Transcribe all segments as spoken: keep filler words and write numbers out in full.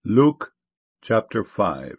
Luke chapter five.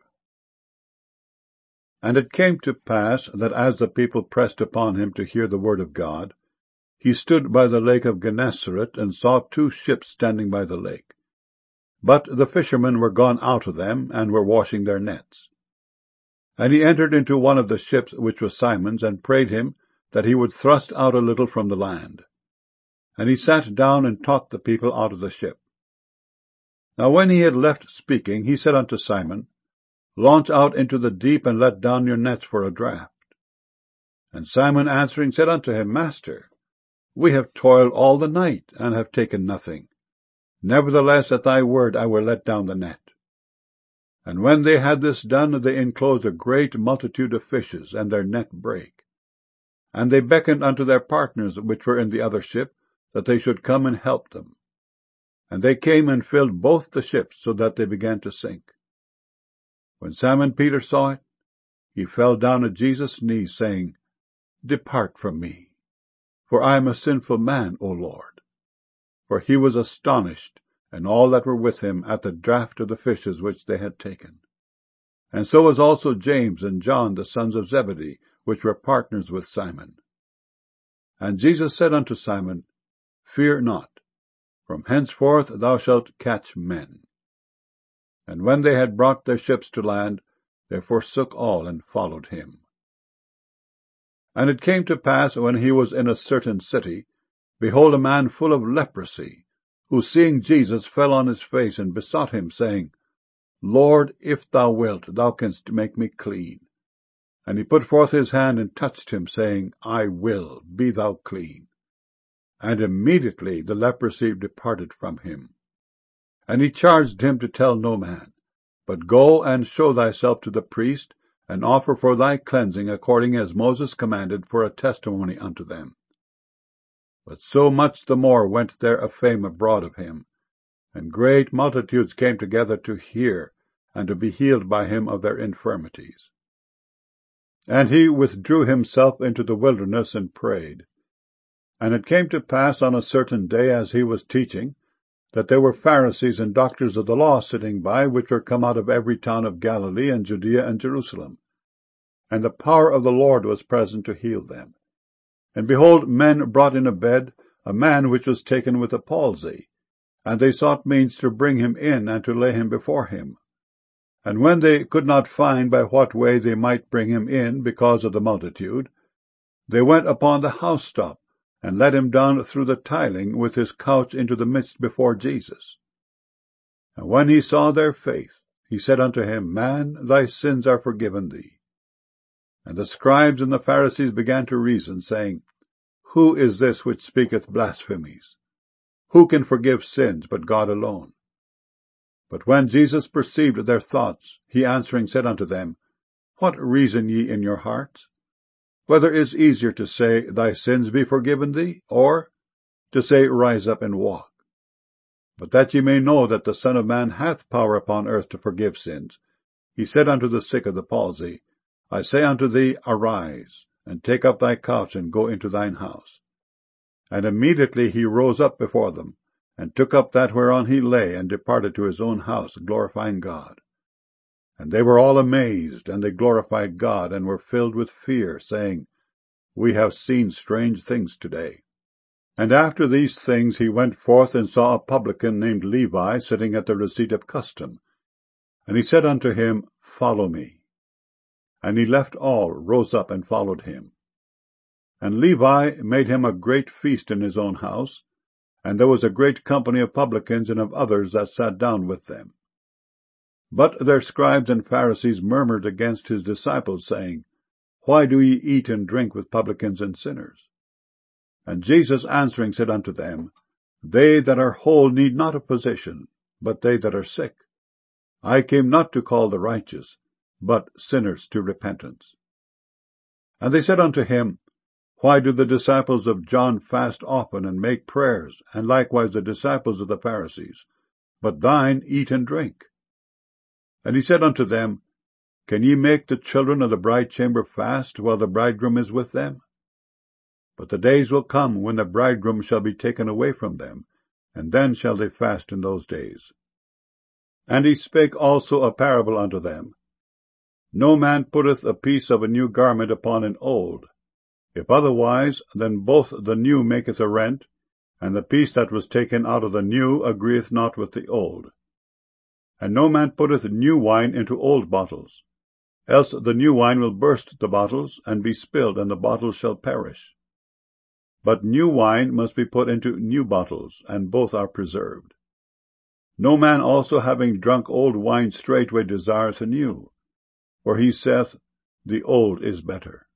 And it came to pass that as the people pressed upon him to hear the word of God, he stood by the lake of Gennesaret, and saw two ships standing by the lake. But the fishermen were gone out of them, and were washing their nets. And he entered into one of the ships, which was Simon's, and prayed him that he would thrust out a little from the land. And he sat down and taught the people out of the ship. Now when he had left speaking, he said unto Simon, Launch out into the deep, and let down your nets for a draught. And Simon answering said unto him, Master, we have toiled all the night, and have taken nothing. Nevertheless at thy word I will let down the net. And when they had this done, they enclosed a great multitude of fishes, and their net brake. And they beckoned unto their partners which were in the other ship, that they should come and help them. And they came and filled both the ships, so that they began to sink. When Simon Peter saw it, he fell down at Jesus' knees, saying, Depart from me, for I am a sinful man, O Lord. For he was astonished, and all that were with him, at the draught of the fishes which they had taken. And so was also James and John, the sons of Zebedee, which were partners with Simon. And Jesus said unto Simon, Fear not, from henceforth thou shalt catch men. And when they had brought their ships to land, they forsook all, and followed him. And it came to pass, when he was in a certain city, behold, a man full of leprosy, who seeing Jesus fell on his face, and besought him, saying, Lord, if thou wilt, thou canst make me clean. And he put forth his hand, and touched him, saying, I will, be thou clean. And immediately the leprosy departed from him. And he charged him to tell no man, but go and show thyself to the priest, and offer for thy cleansing according as Moses commanded, for a testimony unto them. But so much the more went there a fame abroad of him, and great multitudes came together to hear, and to be healed by him of their infirmities. And he withdrew himself into the wilderness, and prayed. And it came to pass on a certain day, as he was teaching, that there were Pharisees and doctors of the law sitting by, which were come out of every town of Galilee and Judea and Jerusalem. And the power of the Lord was present to heal them. And behold, men brought in a bed a man which was taken with a palsy, and they sought means to bring him in, and to lay him before him. And when they could not find by what way they might bring him in, because of the multitude, they went upon the housetop, and let him down through the tiling with his couch into the midst before Jesus. And when he saw their faith, he said unto him, Man, thy sins are forgiven thee. And the scribes and the Pharisees began to reason, saying, Who is this which speaketh blasphemies? Who can forgive sins but God alone? But when Jesus perceived their thoughts, he answering said unto them, What reason ye in your hearts? Whether it is easier to say, Thy sins be forgiven thee, or to say, Rise up and walk? But that ye may know that the Son of Man hath power upon earth to forgive sins, he said unto the sick of the palsy, I say unto thee, Arise, and take up thy couch, and go into thine house. And immediately he rose up before them, and took up that whereon he lay, and departed to his own house, glorifying God. And they were all amazed, and they glorified God, and were filled with fear, saying, We have seen strange things today. And after these things he went forth, and saw a publican named Levi sitting at the receipt of custom. And he said unto him, Follow me. And he left all, rose up, and followed him. And Levi made him a great feast in his own house, and there was a great company of publicans and of others that sat down with them. But their scribes and Pharisees murmured against his disciples, saying, Why do ye eat and drink with publicans and sinners? And Jesus answering said unto them, They that are whole need not a physician, but they that are sick. I came not to call the righteous, but sinners to repentance. And they said unto him, Why do the disciples of John fast often, and make prayers, and likewise the disciples of the Pharisees, but thine eat and drink? And he said unto them, Can ye make the children of the bride chamber fast, while the bridegroom is with them? But the days will come, when the bridegroom shall be taken away from them, and then shall they fast in those days. And he spake also a parable unto them. No man putteth a piece of a new garment upon an old. If otherwise, then both the new maketh a rent, and the piece that was taken out of the new agreeth not with the old. And no man putteth new wine into old bottles, else the new wine will burst the bottles, and be spilled, and the bottles shall perish. But new wine must be put into new bottles, and both are preserved. No man also having drunk old wine straightway desireth a new, for he saith, The old is better.